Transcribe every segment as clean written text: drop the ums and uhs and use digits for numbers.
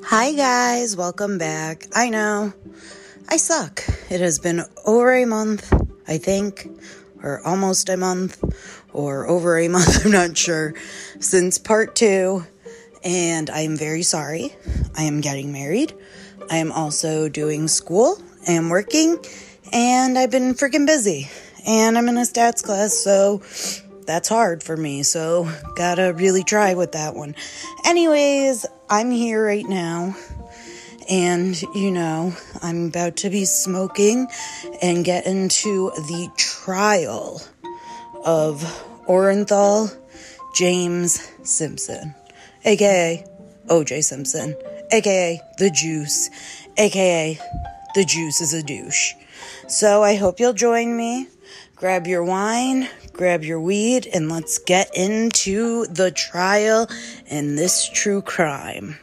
Hi guys, welcome back. I know, I suck. It has been over a month, I think, or almost a month, or over a month, I'm not sure, since part 2, and I am very sorry. I am getting married. I am also doing school, I am working, and I've been freaking busy, and I'm in a stats class, so that's hard for me, so gotta really try with that one. Anyways, I'm here right now, and, I'm about to be smoking and get into the trial of Orenthal James Simpson, a.k.a. O.J. Simpson, a.k.a. The Juice, a.k.a. The Juice is a douche. So I hope you'll join me. Grab your wine, grab your weed, and let's get into the trial and this true crime.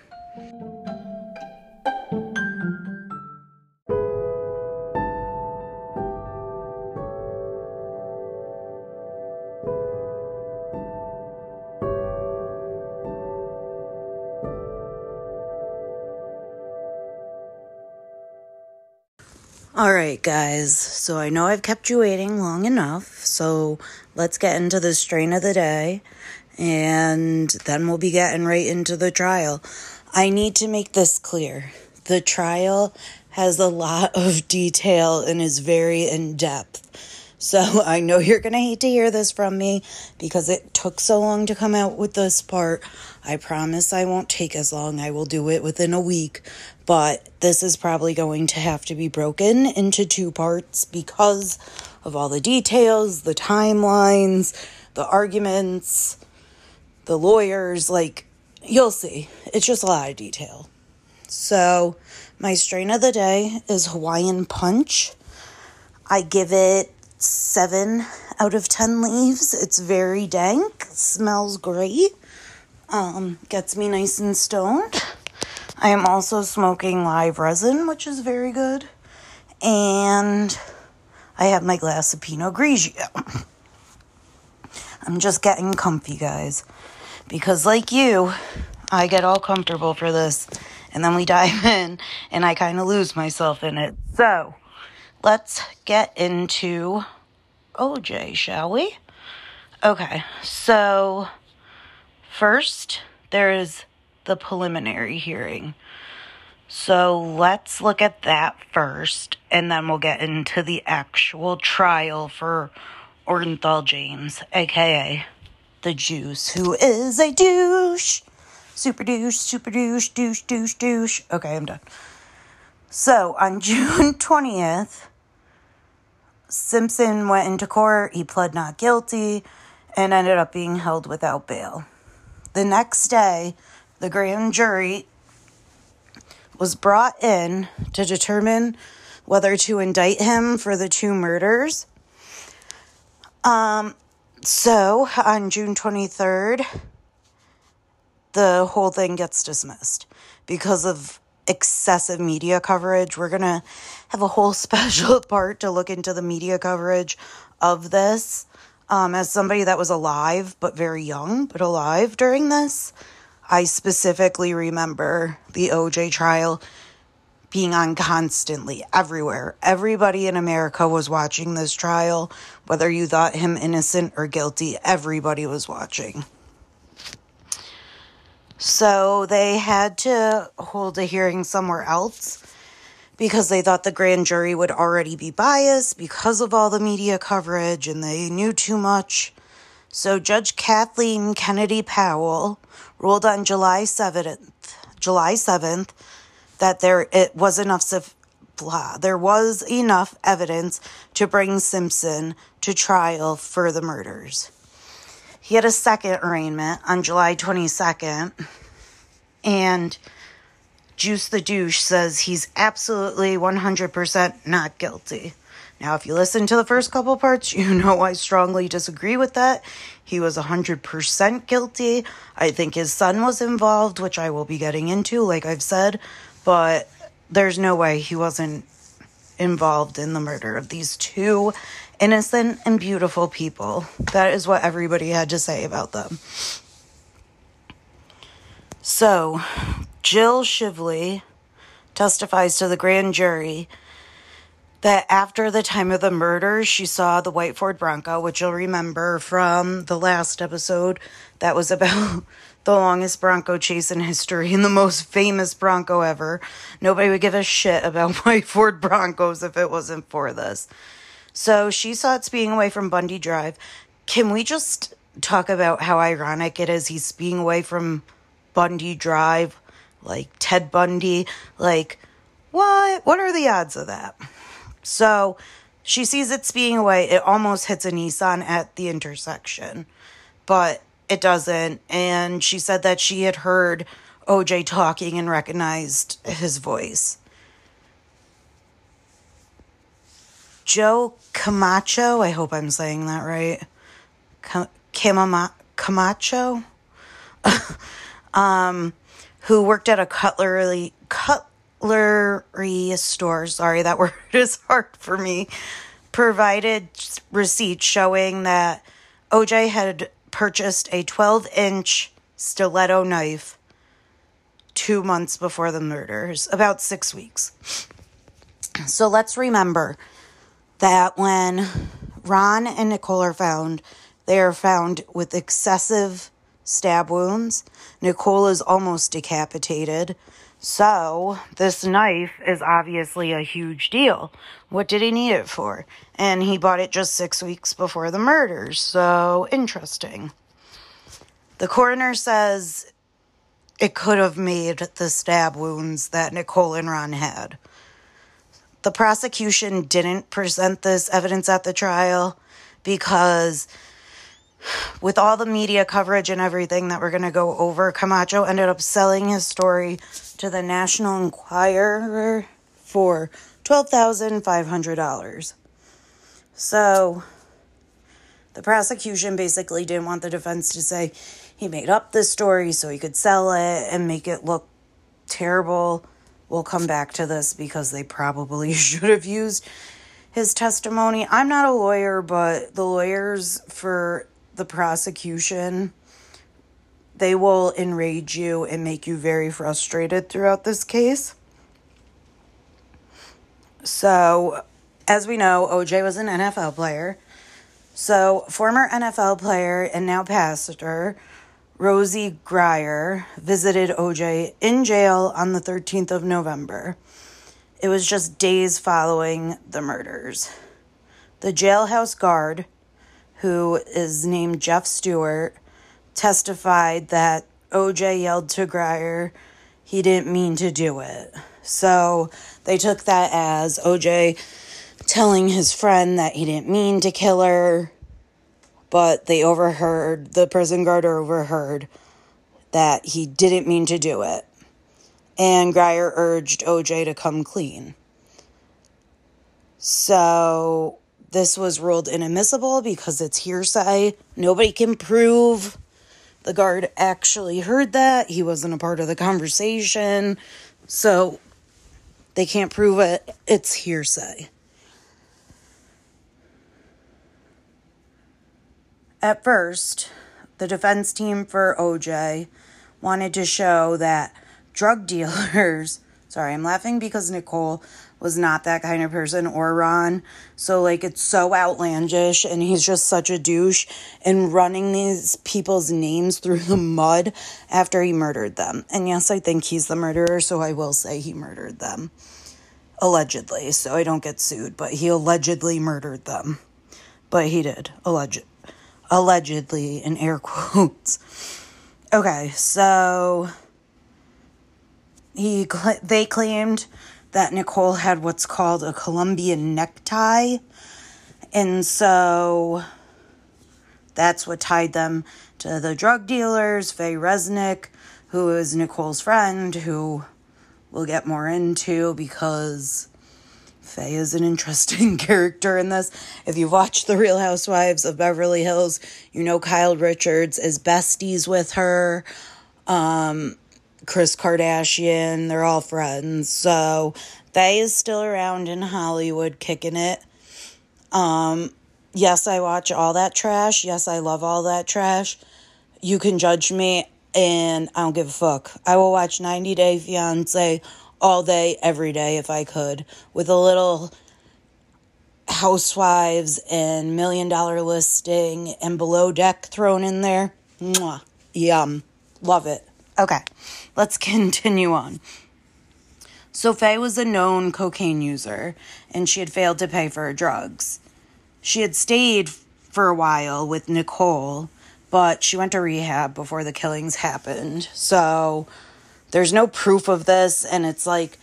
Alright guys, so I know I've kept you waiting long enough, so let's get into the strain of the day, and then we'll be getting right into the trial. I need to make this clear. The trial has a lot of detail and is very in-depth. So I know you're going to hate to hear this from me because it took so long to come out with this part. I promise I won't take as long. I will do it within a week. But this is probably going to have to be broken into 2 parts because of all the details, the timelines, the arguments, the lawyers. You'll see. It's just a lot of detail. So my strain of the day is Hawaiian Punch. I give it 7 out of 10 leaves. It's very dank, smells great, gets me nice and stoned. I am also smoking live resin, which is very good, and I have my glass of Pinot Grigio. I'm just getting comfy, guys, because like you, I get all comfortable for this, and then we dive in, and I kind of lose myself in it. So let's get into OJ, shall we? Okay, so first there is the preliminary hearing. So let's look at that first, and then we'll get into the actual trial for Orenthal James, aka The Juice, who is a douche. Super douche, douche, douche, douche. Okay, I'm done. So on June 20th, Simpson went into court, he pled not guilty, and ended up being held without bail. The next day, the grand jury was brought in to determine whether to indict him for the 2 murders. So, on June 23rd, the whole thing gets dismissed because of excessive media coverage. We're going to have a whole special part to look into the media coverage of this. As somebody that was alive, but very young, but alive during this, I specifically remember the OJ trial being on constantly, everywhere. Everybody in America was watching this trial, whether you thought him innocent or guilty, everybody was watching. So they had to hold a hearing somewhere else because they thought the grand jury would already be biased because of all the media coverage and they knew too much. So Judge Kathleen Kennedy Powell ruled on July 7th that there was enough evidence to bring Simpson to trial for the murders. He had a second arraignment on July 22nd, and Juice the Douche says he's absolutely 100% not guilty. Now, if you listen to the first couple parts, you know I strongly disagree with that. He was 100% guilty. I think his son was involved, which I will be getting into, like I've said, but there's no way he wasn't involved in the murder of these 2 innocent and beautiful people. That is what everybody had to say about them. So, Jill Shively testifies to the grand jury that after the time of the murder, she saw the white Ford Bronco, which you'll remember from the last episode that was about the longest Bronco chase in history and the most famous Bronco ever. Nobody would give a shit about white Ford Broncos if it wasn't for this. So she saw it speeding away from Bundy Drive. Can we just talk about how ironic it is he's speeding away from Bundy Drive, like Ted Bundy? Like, what? What are the odds of that? So she sees it speeding away. It almost hits a Nissan at the intersection, but it doesn't. And she said that she had heard OJ talking and recognized his voice. Joe Camacho, I hope I'm saying that right. Camacho, who worked at a cutlery store, sorry, that word is hard for me, provided receipts showing that OJ had purchased a 12-inch stiletto knife 2 months before the murders, about 6 weeks. So let's remember that when Ron and Nicole are found, they are found with excessive stab wounds. Nicole is almost decapitated. So this knife is obviously a huge deal. What did he need it for? And he bought it just 6 weeks before the murders. So interesting. The coroner says it could have made the stab wounds that Nicole and Ron had. The prosecution didn't present this evidence at the trial because with all the media coverage and everything that we're going to go over, Camacho ended up selling his story to the National Enquirer for $12,500. So the prosecution basically didn't want the defense to say he made up this story so he could sell it and make it look terrible. We'll come back to this because they probably should have used his testimony. I'm not a lawyer, but the lawyers for the prosecution, they will enrage you and make you very frustrated throughout this case. So, as we know, OJ was an NFL player. So, former NFL player and now pastor Rosie Grier visited OJ in jail on the 13th of November. It was just days following the murders. The jailhouse guard, who is named Jeff Stewart, testified that OJ yelled to Grier he didn't mean to do it. So they took that as OJ telling his friend that he didn't mean to kill her, but the prison guard overheard that he didn't mean to do it. And Grier urged OJ to come clean. So this was ruled inadmissible because it's hearsay. Nobody can prove the guard actually heard that. He wasn't a part of the conversation. So they can't prove it. It's hearsay. At first, the defense team for OJ wanted to show that drug dealers, sorry, I'm laughing because Nicole was not that kind of person, or Ron. So, it's so outlandish, and he's just such a douche, and running these people's names through the mud after he murdered them. And yes, I think he's the murderer, so I will say he murdered them. Allegedly, so I don't get sued, but he allegedly murdered them. But he did, allegedly, in air quotes. Okay, so they claimed that Nicole had what's called a Colombian necktie, and so that's what tied them to the drug dealers. Faye Resnick, who is Nicole's friend, who we'll get more into because Faye is an interesting character in this. If you watch The Real Housewives of Beverly Hills, you know Kyle Richards is besties with her. Kris Kardashian, they're all friends. So Faye is still around in Hollywood kicking it. Yes, I watch all that trash. Yes, I love all that trash. You can judge me. and I don't give a fuck. I will watch 90 Day Fiancé all day, every day if I could, with a little Housewives and $1 Million Listing and Below Deck thrown in there. Mwah. Yum. Love it. Okay, let's continue on. So Faye was a known cocaine user, and she had failed to pay for her drugs. She had stayed for a while with Nicole, but she went to rehab before the killings happened. So there's no proof of this, and it's like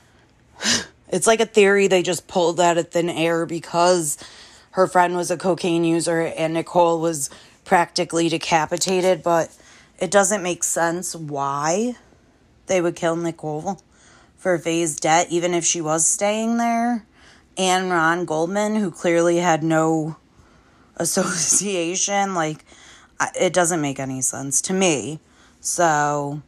a theory they just pulled out of thin air because her friend was a cocaine user and Nicole was practically decapitated, but it doesn't make sense why they would kill Nicole for Faye's debt, even if she was staying there. And Ron Goldman, who clearly had no association, like, it doesn't make any sense to me. So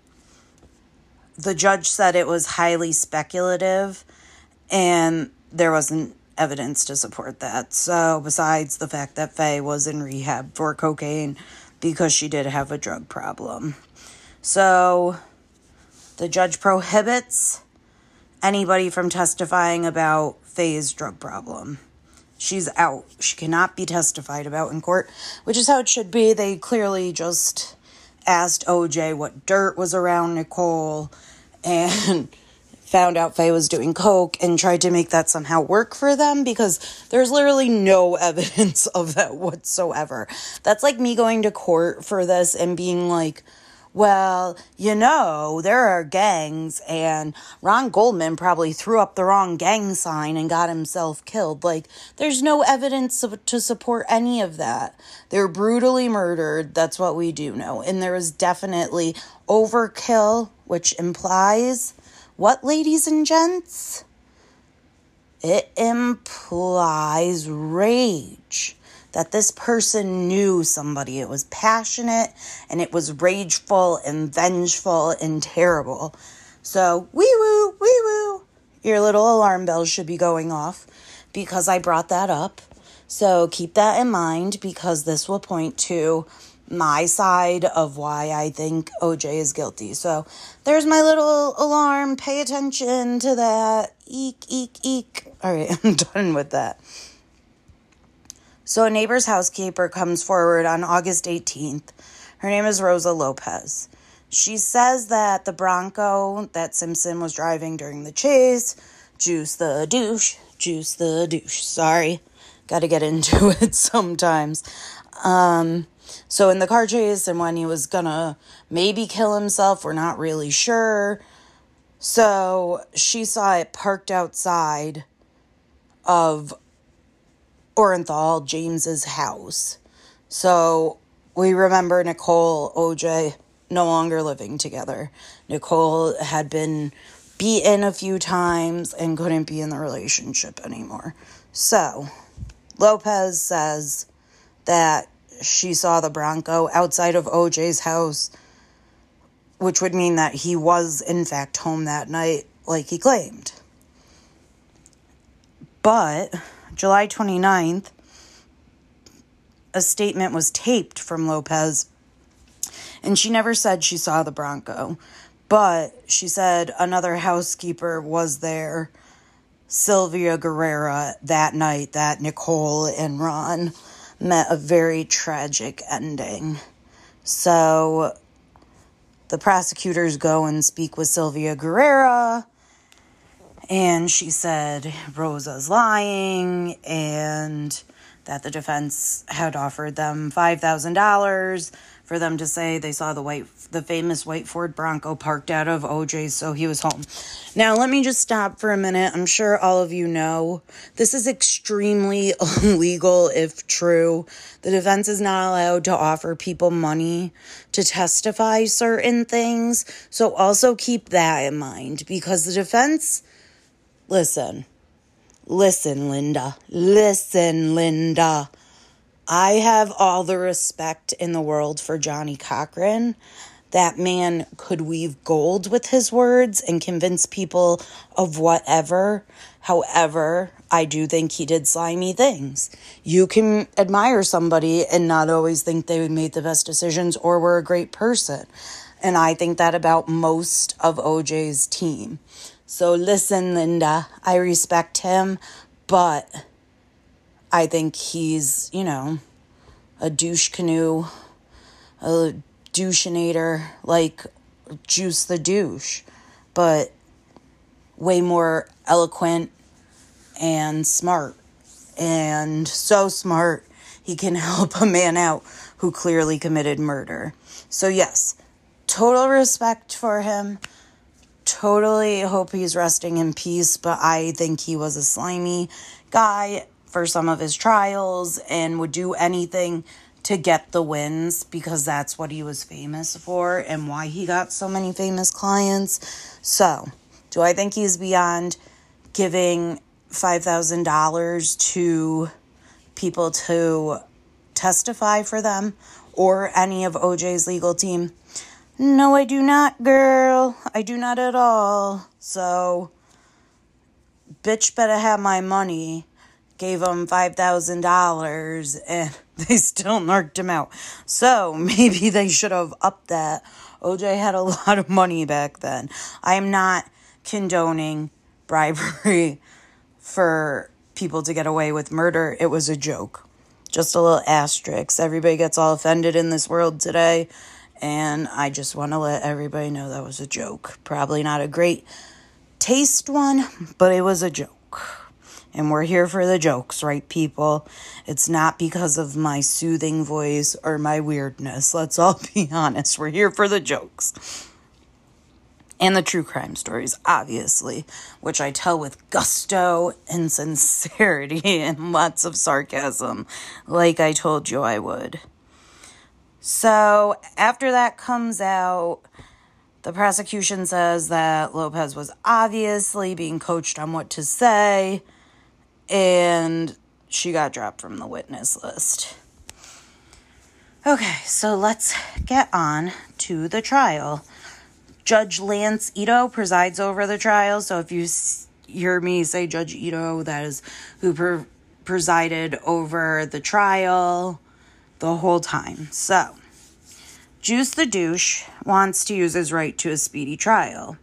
the judge said it was highly speculative, and there wasn't evidence to support that. So besides the fact that Faye was in rehab for cocaine because she did have a drug problem. So the judge prohibits anybody from testifying about Faye's drug problem. She's out. She cannot be testified about in court, which is how it should be. They clearly just asked OJ what dirt was around Nicole and found out Faye was doing coke and tried to make that somehow work for them because there's literally no evidence of that whatsoever. That's like me going to court for this and being like, well, there are gangs, and Ron Goldman probably threw up the wrong gang sign and got himself killed. Like, there's no evidence to support any of that. They're brutally murdered. That's what we do know. And there was definitely overkill, which implies what, ladies and gents? It implies rage. That this person knew somebody. It was passionate, and it was rageful and vengeful and terrible. So, wee-woo, wee-woo. Your little alarm bells should be going off because I brought that up. So keep that in mind because this will point to my side of why I think OJ is guilty. So there's my little alarm. Pay attention to that. Eek, eek, eek. All right, I'm done with that. So a neighbor's housekeeper comes forward on August 18th. Her name is Rosa Lopez. She says that the Bronco that Simpson was driving during the chase, juice the douche. Sorry, got to get into it sometimes. So in the car chase and when he was gonna maybe kill himself, we're not really sure. So she saw it parked outside of Orenthal James's house. So we remember Nicole, OJ, no longer living together. Nicole had been beaten a few times and couldn't be in the relationship anymore. So Lopez says that she saw the Bronco outside of OJ's house, which would mean that he was in fact home that night like he claimed. But July 29th, a statement was taped from Lopez, and she never said she saw the Bronco, but she said another housekeeper was there, Sylvia Guerrera, that night that Nicole and Ron met a very tragic ending. So the prosecutors go and speak with Sylvia Guerrera, and she said Rosa's lying and that the defense had offered them $5,000 for them to say they saw the famous white Ford Bronco parked out of OJ's, so he was home. Now, let me just stop for a minute. I'm sure all of you know this is extremely illegal if true. The defense is not allowed to offer people money to testify certain things, so also keep that in mind because the defense... Listen, Linda. I have all the respect in the world for Johnny Cochran. That man could weave gold with his words and convince people of whatever. However, I do think he did slimy things. You can admire somebody and not always think they made the best decisions or were a great person. And I think that about most of OJ's team. So listen, Linda, I respect him, but I think he's, a douche canoe, a doucheinator, like Juice the Douche, but way more eloquent and smart. And so smart, he can help a man out who clearly committed murder. So yes, total respect for him. Totally hope he's resting in peace, but I think he was a slimy guy for some of his trials and would do anything to get the wins because that's what he was famous for and why he got so many famous clients. So, do I think he's beyond giving $5,000 to people to testify for them or any of OJ's legal team? No, I do not, girl. I do not at all. So, bitch better have my money. Gave him $5,000 and they still narked him out. So, maybe they should have upped that. OJ had a lot of money back then. I am not condoning bribery for people to get away with murder. It was a joke. Just a little asterisk. Everybody gets all offended in this world today. And I just want to let everybody know that was a joke. Probably not a great taste one, but it was a joke. And we're here for the jokes, right, people? It's not because of my soothing voice or my weirdness. Let's all be honest. We're here for the jokes. And the true crime stories, obviously, which I tell with gusto and sincerity and lots of sarcasm, like I told you I would. So, after that comes out, the prosecution says that Lopez was obviously being coached on what to say, and she got dropped from the witness list. Okay, so let's get on to the trial. Judge Lance Ito presides over the trial, so if you hear me say Judge Ito, that is who presided over the trial the whole time. So, Juice the Douche wants to use his right to a speedy trial.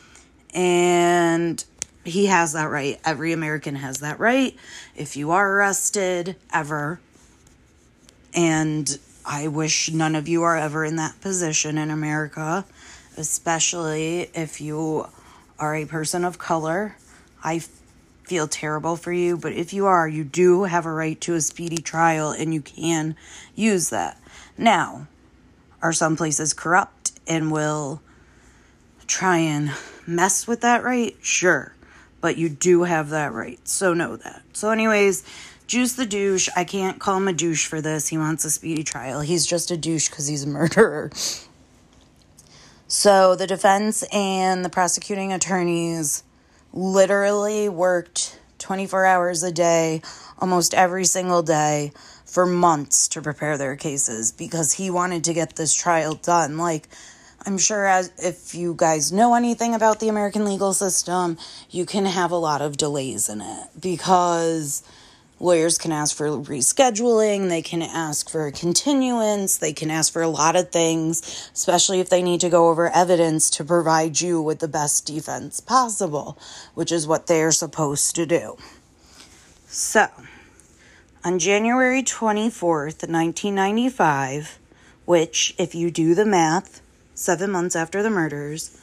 And he has that right. Every American has that right. If you are arrested, ever. And I wish none of you are ever in that position in America. Especially if you are a person of color. I feel terrible for you. But if you are, you do have a right to a speedy trial. And you can use that. Now, are some places corrupt and will try and mess with that right? Sure. But you do have that right. So know that. So anyways, Juice the Douche. I can't call him a douche for this. He wants a speedy trial. He's just a douche because he's a murderer. So the defense and the prosecuting attorneys literally worked 24 hours a day, almost every single day, for months to prepare their cases because he wanted to get this trial done. Like, I'm sure if you guys know anything about the American legal system, you can have a lot of delays in it because lawyers can ask for rescheduling, they can ask for a continuance, they can ask for a lot of things, especially if they need to go over evidence to provide you with the best defense possible, which is what they're supposed to do. So, on January 24th, 1995, which, if you do the math, 7 months after the murders,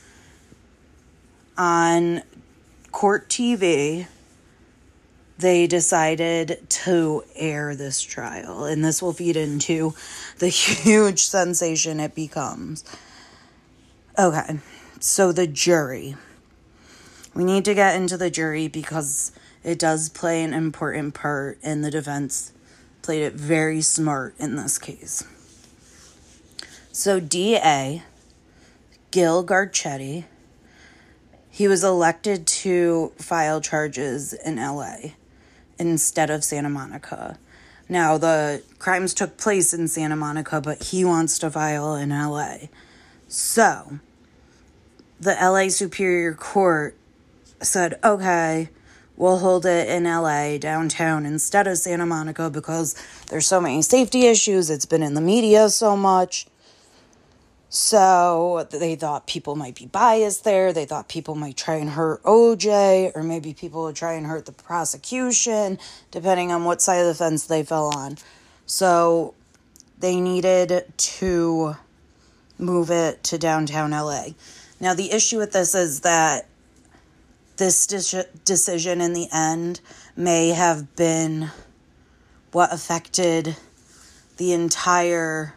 on court TV, they decided to air this trial. And this will feed into the huge sensation it becomes. Okay, so the jury. We need to get into the jury because it does play an important part, and the defense played it very smart in this case. So DA Gil Garcetti, he was elected to file charges in LA instead of Santa Monica. Now, the crimes took place in Santa Monica, but he wants to file in LA. So, the LA Superior Court said, okay, we'll hold it in LA, downtown, instead of Santa Monica because there's so many safety issues. It's been in the media so much. So they thought people might be biased there. They thought people might try and hurt OJ, or maybe people would try and hurt the prosecution, depending on what side of the fence they fell on. So they needed to move it to downtown LA. Now, the issue with this is that this decision in the end may have been what affected the entire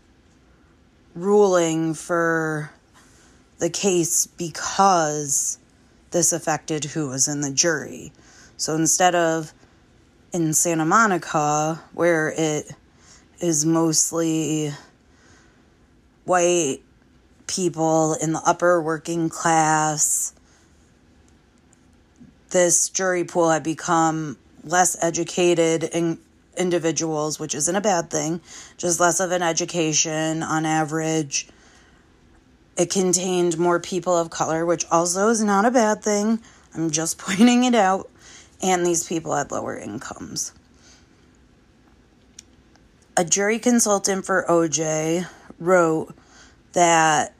ruling for the case, because this affected who was in the jury. So instead of in Santa Monica, where it is mostly white people in the upper working class, this jury pool had become less educated individuals, which isn't a bad thing, just less of an education on average. It contained more people of color, which also is not a bad thing. I'm just pointing it out. And these people had lower incomes. A jury consultant for OJ wrote that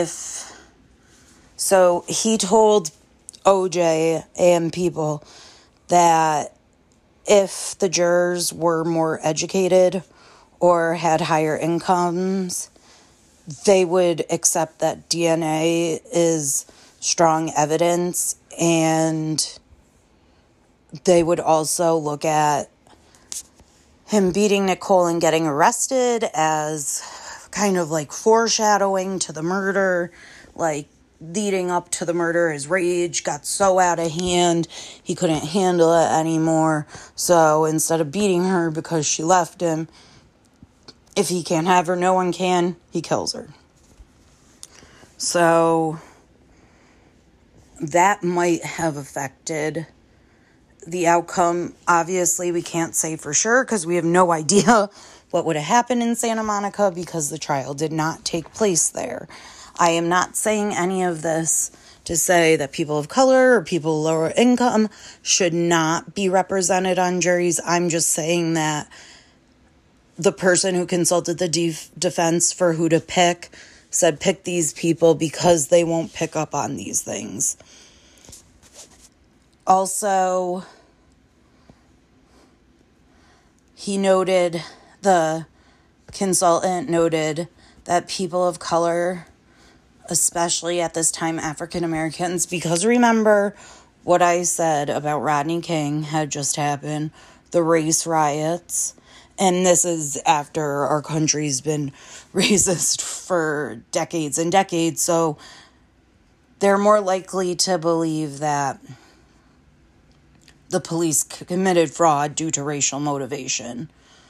he told OJ and people that if the jurors were more educated or had higher incomes, they would accept that DNA is strong evidence, and they would also look at him beating Nicole and getting arrested as kind of like foreshadowing to the murder, like leading up to the murder. His rage got so out of hand, he couldn't handle it anymore. So instead of beating her because she left him, if he can't have her, no one can, he kills her. So that might have affected the outcome. Obviously, we can't say for sure because we have no idea what would have happened in Santa Monica because the trial did not take place there. I am not saying any of this to say that people of color or people lower income should not be represented on juries. I'm just saying that the person who consulted the defense for who to pick said pick these people because they won't pick up on these things. Also, the consultant noted that people of color, especially at this time African Americans, because remember what I said about Rodney King had just happened, the race riots, and this is after our country's been racist for decades and decades, so they're more likely to believe that the police committed fraud due to racial motivation.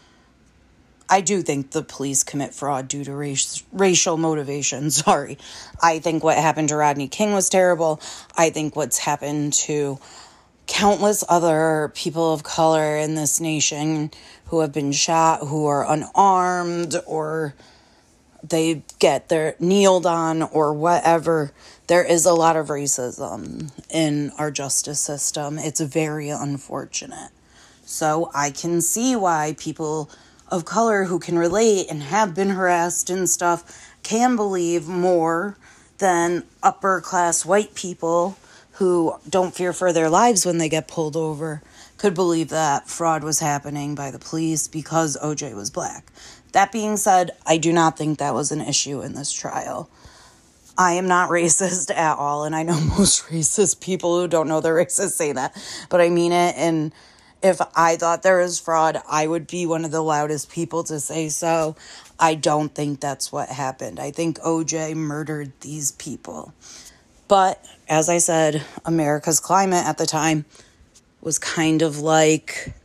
I do think the police commit fraud due to racial motivation. Sorry. I think what happened to Rodney King was terrible. I think what's happened to countless other people of color in this nation who have been shot, who are unarmed, or they get their kneeled on or whatever. There is a lot of racism in our justice system. It's very unfortunate. So I can see why people of color who can relate and have been harassed and stuff can believe more than upper class white people who don't fear for their lives when they get pulled over could believe that fraud was happening by the police because OJ was black. That being said, I do not think that was an issue in this trial. I am not racist at all, and I know most racist people who don't know they're racist say that, but I mean it, and if I thought there was fraud, I would be one of the loudest people to say so. I don't think that's what happened. I think OJ murdered these people. But, as I said, America's climate at the time was kind of like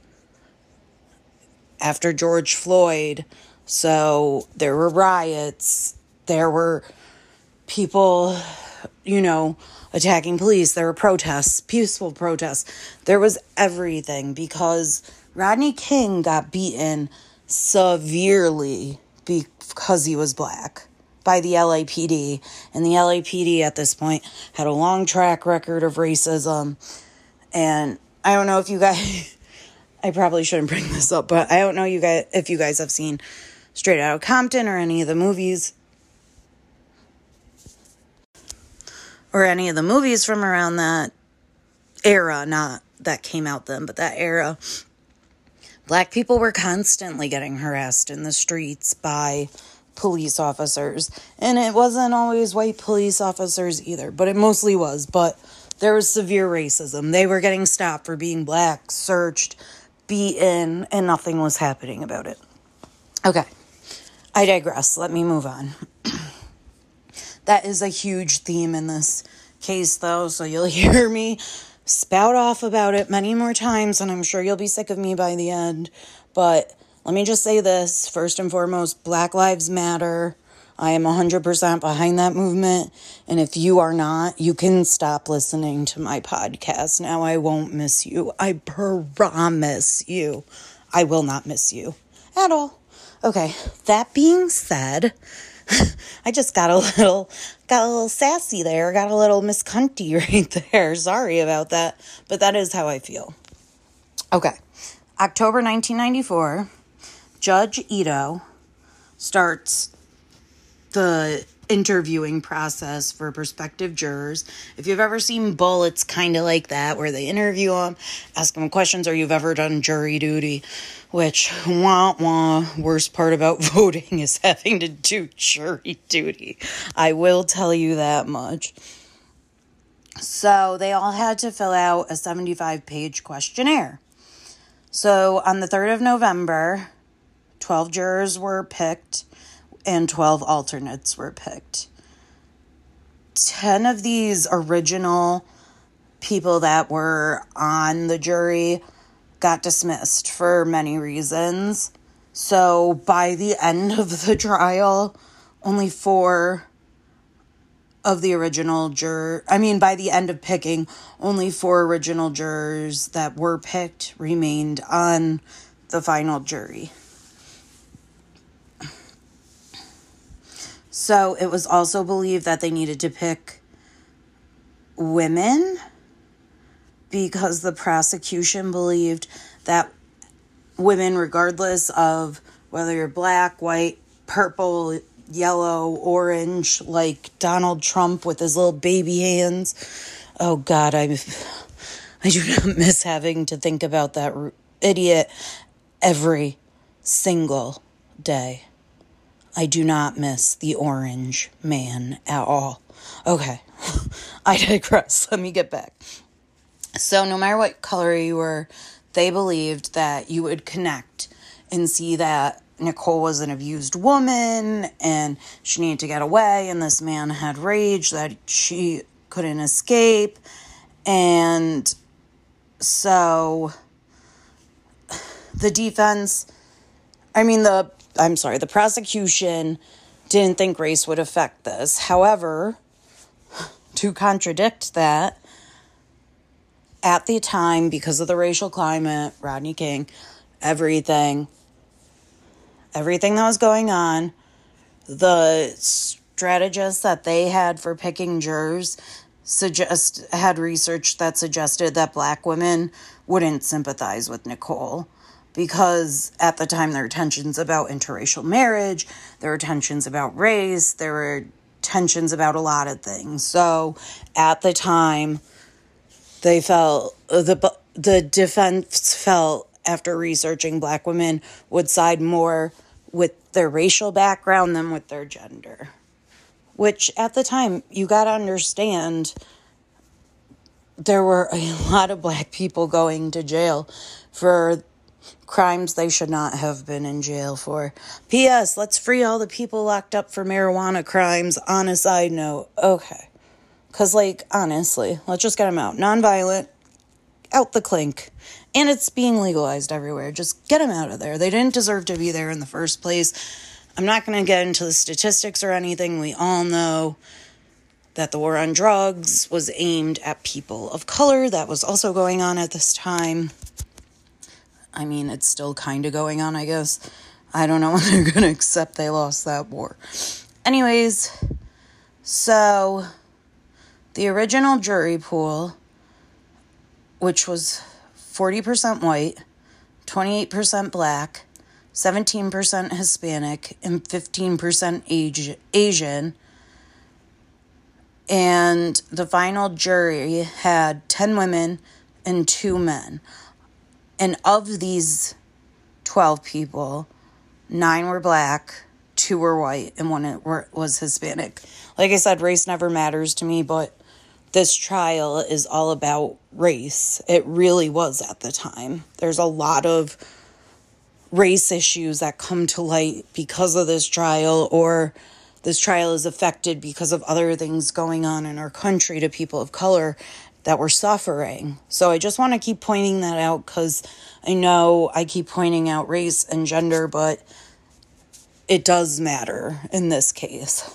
after George Floyd. So there were riots, there were people, attacking police, there were protests, peaceful protests. There was everything because Rodney King got beaten severely because he was black by the LAPD. And the LAPD at this point had a long track record of racism. And I don't know if you guys, I probably shouldn't bring this up, but I don't know if you guys have seen Straight Outta Compton or any of the movies. or any of the movies from around that era, not that came out then, but that era, Black people were constantly getting harassed in the streets by police officers. And it wasn't always white police officers either, but it mostly was. But there was severe racism. They were getting stopped for being Black, searched, beaten, and nothing was happening about it. Okay, I digress. Let me move on. That is a huge theme in this case, though, so you'll hear me spout off about it many more times, and I'm sure you'll be sick of me by the end. But let me just say this. First and foremost, Black Lives Matter. I am 100% behind that movement, and if you are not, you can stop listening to my podcast. Now I won't miss you. I promise you. I will not miss you at all. Okay, that being said, I just got a little sassy there. Got a little Miss Cunty right there. Sorry about that, but that is how I feel. Okay, October 1994, Judge Ito starts the interviewing process for prospective jurors. If you've ever seen Bull, it's kind of like that, where they interview them, ask them questions, or you've ever done jury duty, which, worst part about voting is having to do jury duty. I will tell you that much. So they all had to fill out a 75-page questionnaire. So on the 3rd of November, 12 jurors were picked and 12 alternates were picked. 10 of these original people that were on the jury got dismissed for many reasons. So by the end of the trial, only 4 of the original by the end of picking, only 4 original jurors that were picked remained on the final jury. So it was also believed that they needed to pick women because the prosecution believed that women, regardless of whether you're Black, white, purple, yellow, orange, like Donald Trump with his little baby hands. Oh God, I do not miss having to think about that idiot every single day. I do not miss the orange man at all. Okay, I digress. Let me get back. So no matter what color you were, they believed that you would connect and see that Nicole was an abused woman and she needed to get away, and this man had rage that she couldn't escape. And so the prosecution didn't think race would affect this. However, to contradict that, at the time, because of the racial climate, Rodney King, everything that was going on, the strategists that they had for picking jurors had research that suggested that Black women wouldn't sympathize with Nicole. Because at the time, there were tensions about interracial marriage, there were tensions about race, there were tensions about a lot of things. So at the time, they felt, the defense felt, after researching, Black women would side more with their racial background than with their gender. Which, at the time, you gotta understand, there were a lot of Black people going to jail for crimes they should not have been in jail for. P.S. Let's free all the people locked up for marijuana crimes. On a side note, okay. Because, honestly, let's just get them out. Nonviolent, out the clink. And it's being legalized everywhere. Just get them out of there. They didn't deserve to be there in the first place. I'm not going to get into the statistics or anything. We all know that the war on drugs was aimed at people of color. That was also going on at this time. I mean, it's still kind of going on, I guess. I don't know when they're going to accept they lost that war. Anyways, so the original jury pool, which was 40% white, 28% Black, 17% Hispanic, and 15% Asian, And the final jury had 10 women and 2 men. And of these 12 people, 9 were black, 2 were white, and 1 was Hispanic. Like I said, race never matters to me, but this trial is all about race. It really was at the time. There's a lot of race issues that come to light because of this trial, or this trial is affected because of other things going on in our country to people of color that were suffering. So I just want to keep pointing that out, because I know I keep pointing out race and gender, but it does matter in this case.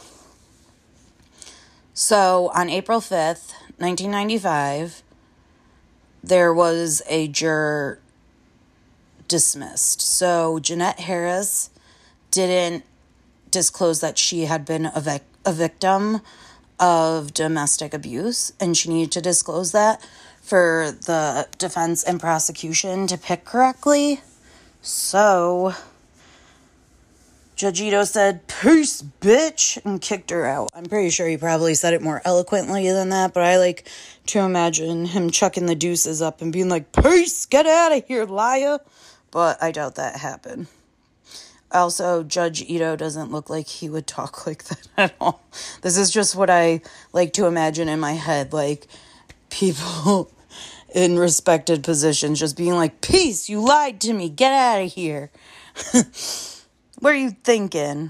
So on April 5th, 1995, there was a juror dismissed. So Jeanette Harris didn't disclose that she had been a victim of domestic abuse, and she needed to disclose that for the defense and prosecution to pick correctly. So Judge Ito said, "Peace, bitch," and kicked her out. I'm pretty sure he probably said it more eloquently than that, but I like to imagine him chucking the deuces up and being like, "Peace, get out of here, liar." But I doubt that happened. Also, Judge Ito doesn't look like he would talk like that at all. This is just what I like to imagine in my head, like people in respected positions just being like, "Peace, you lied to me, get out of here." What are you thinking?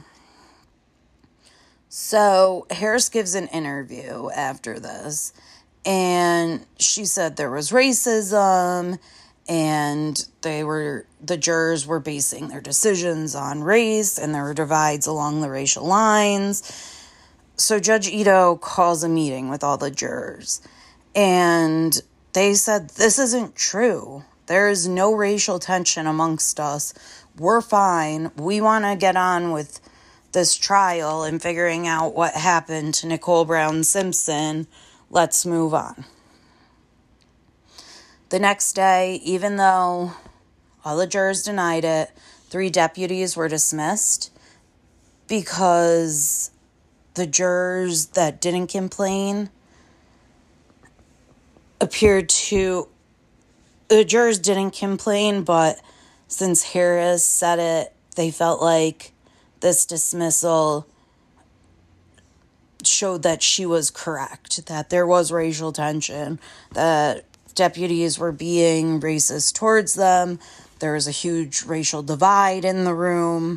So Harris gives an interview after this, and she said there was racism, and the jurors were basing their decisions on race, and there were divides along the racial lines. So Judge Ito calls a meeting with all the jurors, and they said, "This isn't true. There is no racial tension amongst us. We're fine. We want to get on with this trial and figuring out what happened to Nicole Brown Simpson. Let's move on." The next day, even though all the jurors denied it, 3 deputies were dismissed because the jurors that didn't complain the jurors didn't complain, but since Harris said it, they felt like this dismissal showed that she was correct, that there was racial tension, that deputies were being racist towards them. There was a huge racial divide in the room.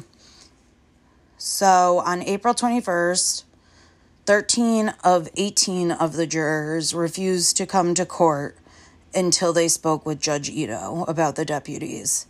So on April 21st, 13 of 18 of the jurors refused to come to court until they spoke with Judge Ito about the deputies.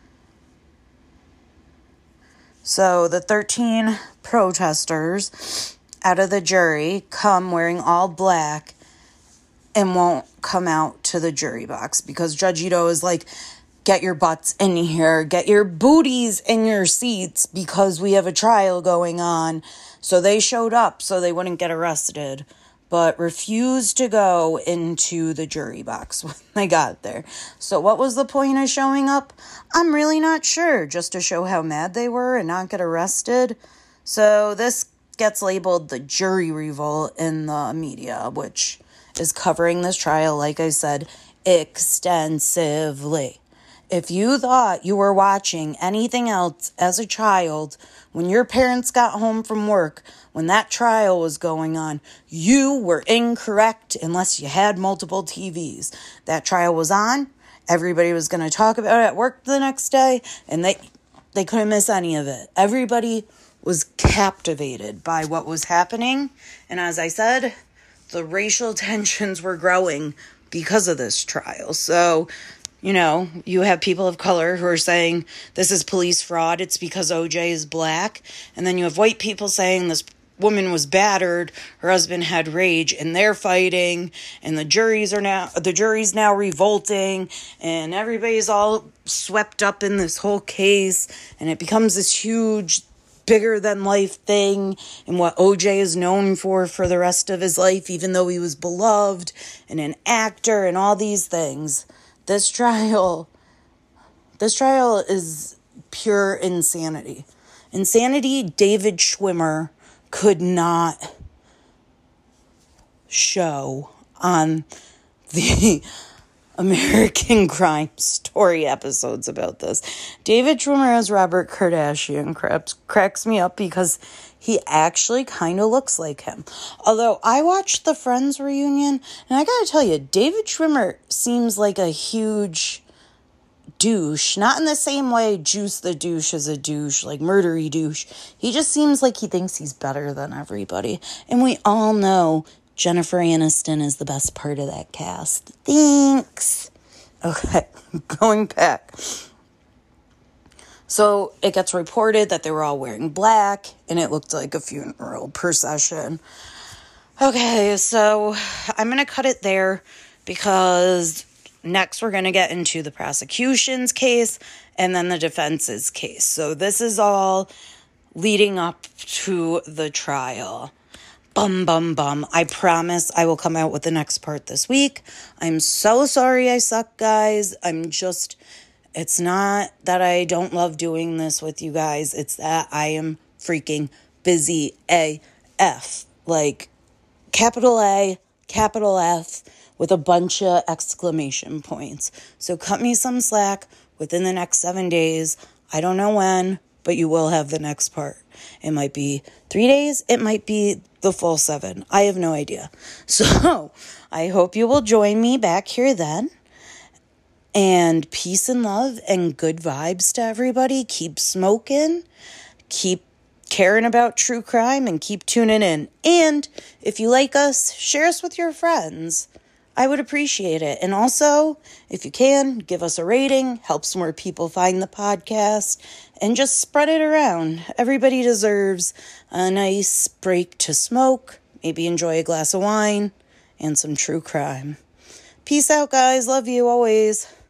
So the 13 protesters out of the jury come wearing all black and won't come out to the jury box because Judge Ito is like, "Get your butts in here, get your booties in your seats because we have a trial going on." So they showed up so they wouldn't get arrested, but refused to go into the jury box when they got there. So what was the point of showing up? I'm really not sure, just to show how mad they were and not get arrested. So this gets labeled the jury revolt in the media, which is covering this trial, like I said, extensively. If you thought you were watching anything else as a child, when your parents got home from work, when that trial was going on, you were incorrect unless you had multiple TVs. That trial was on. Everybody was going to talk about it at work the next day, and they couldn't miss any of it. Everybody was captivated by what was happening. And as I said, the racial tensions were growing because of this trial. So, you have people of color who are saying this is police fraud. It's because OJ is black. And then you have white people saying this woman was battered. Her husband had rage and they're fighting. And the jury's now revolting. And everybody's all swept up in this whole case. And it becomes this huge, bigger than life thing. And what OJ is known for the rest of his life, even though he was beloved and an actor and all these things. This trial is pure insanity. Insanity David Schwimmer could not show on the American Crime Story episodes about this. David Schwimmer as Robert Kardashian cracks me up because he actually kind of looks like him. Although I watched the Friends reunion, and I gotta tell you, David Schwimmer seems like a huge douche. Not in the same way Juice the douche is a douche, like murdery douche. He just seems like he thinks he's better than everybody. And we all know Jennifer Aniston is the best part of that cast. Thanks. Okay, going back. So it gets reported that they were all wearing black, and it looked like a funeral procession. Okay, so I'm going to cut it there because next we're going to get into the prosecution's case and then the defense's case. So this is all leading up to the trial. Bum, bum, bum. I promise I will come out with the next part this week. I'm so sorry I suck, guys. It's not that I don't love doing this with you guys. It's that I am freaking busy AF. Like, capital A, capital F, with a bunch of exclamation points. So cut me some slack within the next 7 days. I don't know when, but you will have the next part. It might be 3 days. It might be the full 7. I have no idea. So I hope you will join me back here then. And peace and love and good vibes to everybody. Keep smoking. Keep caring about true crime and keep tuning in. And if you like us, share us with your friends. I would appreciate it. And also, if you can, give us a rating. Helps more people find the podcast. And just spread it around. Everybody deserves a nice break to smoke. Maybe enjoy a glass of wine and some true crime. Peace out, guys. Love you always.